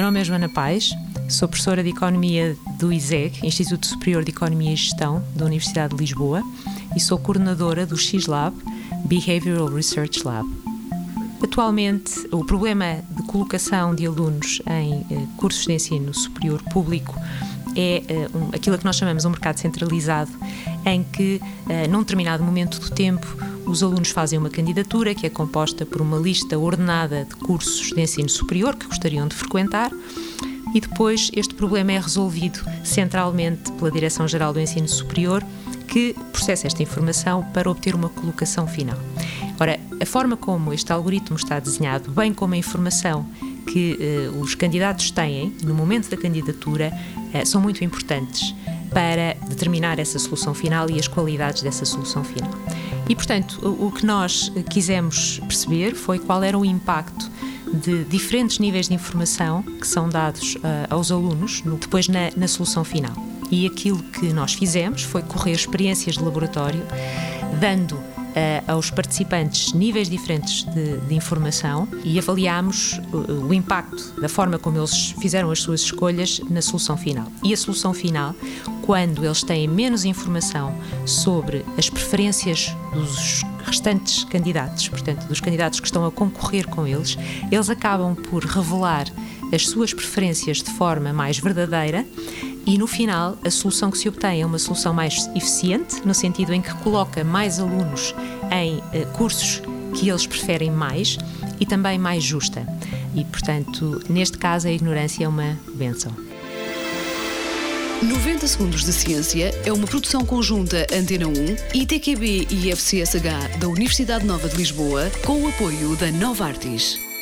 nome é Joana Paes, sou professora de Economia do ISEG, Instituto Superior de Economia e Gestão da Universidade de Lisboa, e sou coordenadora do X-Lab, Behavioral Research Lab. Atualmente, o problema de colocação de alunos em cursos de ensino superior público é aquilo que nós chamamos um mercado centralizado, em que, num determinado momento do tempo, os alunos fazem uma candidatura que é composta por uma lista ordenada de cursos de ensino superior que gostariam de frequentar, e depois este problema é resolvido centralmente pela Direção-Geral do Ensino Superior, que processa esta informação para obter uma colocação final. Ora, a forma como este algoritmo está desenhado, bem como a informação que os candidatos têm no momento da candidatura, são muito importantes para determinar essa solução final e as qualidades dessa solução final. E, portanto, o que nós quisemos perceber foi qual era o impacto de diferentes níveis de informação que são dados aos alunos depois na solução final. E aquilo que nós fizemos foi correr experiências de laboratório, dando aos participantes níveis diferentes de informação, e avaliámos o impacto da forma como eles fizeram as suas escolhas na solução final. E a solução final, quando eles têm menos informação sobre as preferências dos restantes candidatos, portanto, dos candidatos que estão a concorrer com eles acabam por revelar as suas preferências de forma mais verdadeira, e no final a solução que se obtém é uma solução mais eficiente, no sentido em que coloca mais alunos em cursos que eles preferem mais, e também mais justa. E, portanto, neste caso a ignorância é uma bênção. 90 Segundos de Ciência é uma produção conjunta Antena 1, ITQB e FCSH da Universidade Nova de Lisboa, com o apoio da Novartis.